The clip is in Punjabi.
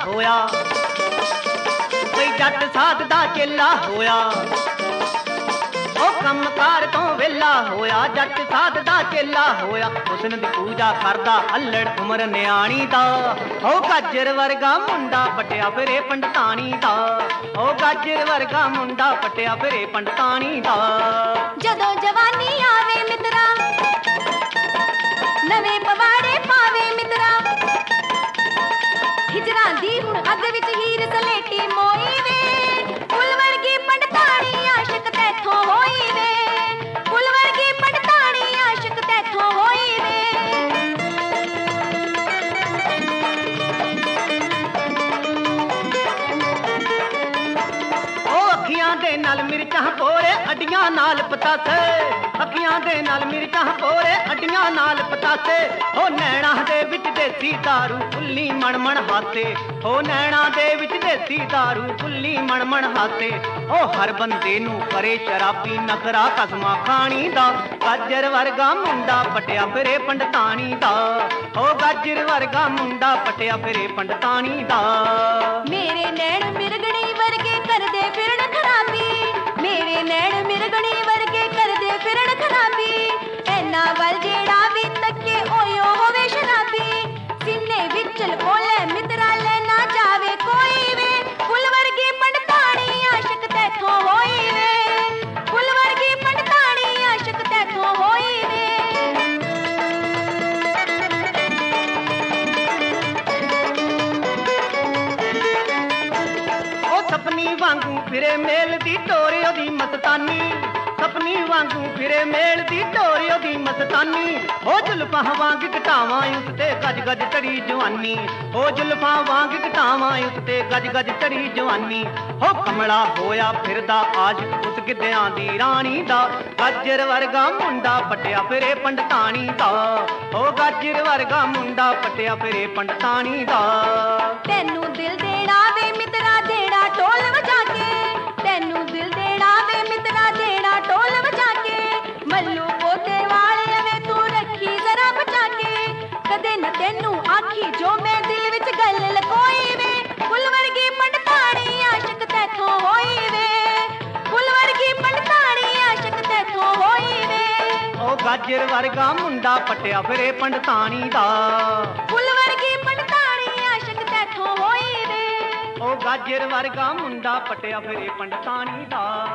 ਹੋਇਆ, ਬਈ ਜੱਟ ਸਾਧ ਦਾ ਚੇਲਾ ਹੋਇਆ। ਉਹ ਕੰਮ ਕਾਰ ਤੋਂ ਵਿਹਲਾ ਹੋਇਆ, ਜੱਟ ਸਾਧ ਦਾ ਚੇਲਾ ਹੋਇਆ। ਹੁਸਨ ਦੀ ਪੂਜਾ ਕਰਦਾ ਅੱਲੜ ਉਮਰ ਨਿਆਣੀ ਦਾ। ਉਹ ਗਾਜਰ ਵਰਗਾ ਮੁੰਡਾ ਪਟਿਆ ਫਿਰੇ ਪੰਡਤਾਣੀ ਦਾ। ਉਹ ਗਾਜਰ ਵਰਗਾ ਮੁੰਡਾ ਪਟਿਆ ਫਿਰੇ ਪੰਡਤਾਣੀ ਦਾ। ਜਦੋਂ ਜਵਾਨੀ ਆਵੇ ਮਿੱਤਰਾ, ਨਵੇਂ ਪਵਾੜੇ ਪਾਵੇ ਮਿੱਤਰਾ। ਹਿਜਰਾਂ ਦੀ ਹੁਣ ਅੱਗ ਵਿੱਚ ਹੀਰ ਸਲੇਟੀ ਮੋਈ ਵੇ। ਫੁੱਲ ਵਰਗੀ ਪੰਡਤਾਣੀ ਆਸ਼ਿਕ ਤੈਥੋਂ ਹੋਈ ਵੇ। ਫੁੱਲ ਵਰਗੀ ਪੰਡਤਾਣੀ ਆਸ਼ਿਕ ਤੈਥੋਂ ਹੋਈ ਵੇ। ਅੱਖੀਆਂ ਦੇ ਨਾਲ ਮਿਰਚਾਂ ਪੋਰੇ ਅੱਡੀਆਂ ਨਾਲ ਪਤਾਸੇ। ਅੱਖੀਆਂ ਦੇ ਨਾਲ ਮਿਰਚਾਂ ਪੋਰੇ ਅੱਡੀਆਂ ਨਾਲ ਪਤਾਸੇ। ਉਹ ਨੈਣਾ ਦੇ ਵਿੱਚ ਦੇਸੀ ਦਾਰੂ ਫੁੱਲੀ ਮਣਮਣ ਹਾਸੇ। ਉਹ ਨੈਣਾ ਦੇ ਵਿੱਚ ਦੇਸੀ ਦਾਰੂ ਫੁੱਲੀ ਮਣਮਣ ਹਾਸੇ। ਉਹ ਹਰ ਬੰਦੇ ਨੂੰ ਕਰੇ ਸ਼ਰਾਬੀ ਨਖਰਾ ਕਸਮਾਂ ਖਾਣੀ ਦਾ। ਗਾਜਰ ਵਰਗਾ ਮੁੰਡਾ ਪਟਿਆ ਫਿਰੇ ਪੰਡਤਾਣੀ ਦਾ। ਉਹ ਗਾਜਰ ਵਰਗਾ ਮੁੰਡਾ ਪਟਿਆ ਫਿਰੇ ਪੰਡਤਾਣੀ ਦਾ। ਮੇਰੇ ਨੈਣ ਮਿਰਗਣੀ ਵਰਗੇ ਕਰਦੇ ਫਿਰਨ ਖਰਾਬੀ। ਮੇਰੇ ਨੈਣ ਮਿਰਗਣੀ ਵਰਗੇ ਕਰਦੇ ਫਿਰਨ ਖਰਾਬੀ। ਐਨਾ ਵੱਲ ਜਿਹੜਾ ਵੀ ਤੱਕੇ ਓਯੋ ਹੋਵੇ ਸ਼ਰਾਬੀ। ਸੀਨੇ ਵਿੱਚ ਲਕੋ ਲੈ ਮਿੱਤਰਾ ਲੈ ਨਾ ਜਾਵੇ ਕੋਈ ਵੇ। ਫੁੱਲ ਵਰਗੀ ਪੰਡਤਾਣੀ ਆਸ਼ਿਕ ਤੈਥੋਂ ਹੋਈ ਵੇ। ਫੁੱਲ ਵਰਗੀ ਪੰਡਤਾਣੀ ਆਸ਼ਿਕ ਤੈਥੋਂ ਹੋਈ ਵੇ। ਸਪਨੀ ਵਾਂਗੂ ਫਿਰੇ ਮੇਲ ਦੀ ਟੋਰ ਉਹਦੀ ਮਸਤਾਨੀ। ਸਪਨੀ ਵਾਂਗੂ ਫਿਰੇ ਮੇਲ ਦੀ ਟੋਰ ਉਹਦੀ ਮਸਤਾਨੀ। ਉਹ ਜ਼ੁਲਫਾਂ ਵਾਂਗ ਘਟਾਵਾਂ ਉਸ ਤੇ ਗੱਜ ਗੱਜ ਚੜੀ ਜਵਾਨੀ। ਉਹ ਜ਼ੁਲਫਾਂ ਵਾਂਗ ਘਟਾਵਾਂ ਉਸ ਤੇ ਗੱਜ ਗੱਜ ਚੜੀ ਜਵਾਨੀ। ਉਹ ਕਮਲਾ ਹੋਇਆ ਫਿਰਦਾ ਆਸ਼ਿਕ ਉਸ ਗਿੱਧਿਆਂ ਦੀ ਰਾਣੀ ਦਾ। ਗਾਜਰ ਵਰਗਾ ਮੁੰਡਾ ਪਟਿਆ ਫਿਰੇ ਪੰਡਤਾਣੀ ਦਾ। ਉਹ ਗਾਜਰ ਵਰਗਾ ਮੁੰਡਾ ਪਟਿਆ ਫਿਰੇ ਪੰਡਤਾਣੀ ਦਾ। ਤੈਨੂੰ ਦਿਲ ਦੇਣਾ ਵੇ ਮਿੱਤਰਾ ਦੇਣਾ ਢੋਲ ਵਜਾ ਕੇ। ਤੈਨੂੰ ਦਿਲ ਦੇਣਾ ਵੇ ਮਿੱਤਰਾ ਦੇਣਾ ਢੋਲ ਵਜਾ ਕੇ। ਮੱਲੂ ਪੋਤੇ ਵਾਲੇ ਵੇ ਤੂੰ ਰੱਖੀ ਜ਼ਰਾ ਬਚਾ ਕੇ। ਕਦੇ ਨਾ ਤੈਨੂੰ ਆਖੀ ਜੋ ਮੈਂ ਦਿਲ ਵਿੱਚ ਗੱਲ ਲਕੋਈ ਵੇ। ਫੁੱਲ ਵਰਗੀ ਪੰਡਤਾਣੀ ਆਸ਼ਿਕ ਤੈਥੋਂ ਹੋਈ ਵੇ। ਫੁੱਲ ਵਰਗੀ ਪੰਡਤਾਣੀ ਆਸ਼ਿਕ ਤੈਥੋਂ ਹੋਈ ਵੇ। ਉਹ ਗਾਜਰ ਵਰਗਾ ਮੁੰਡਾ ਪਟਿਆ ਫਿਰੇ ਪੰਡਤਾਣੀ ਦਾ। ਫੁੱਲ ਵਰਗੀ ਪੰਡਤਾਣੀ ਆਸ਼ਿਕ ਤੈਥੋਂ ਹੋਈ ਵੇ। ਉਹ ਗਾਜਰ ਵਰਗਾ ਮੁੰਡਾ ਪਟਿਆ ਫਿਰੇ ਪੰਡਤਾਣੀ ਦਾ।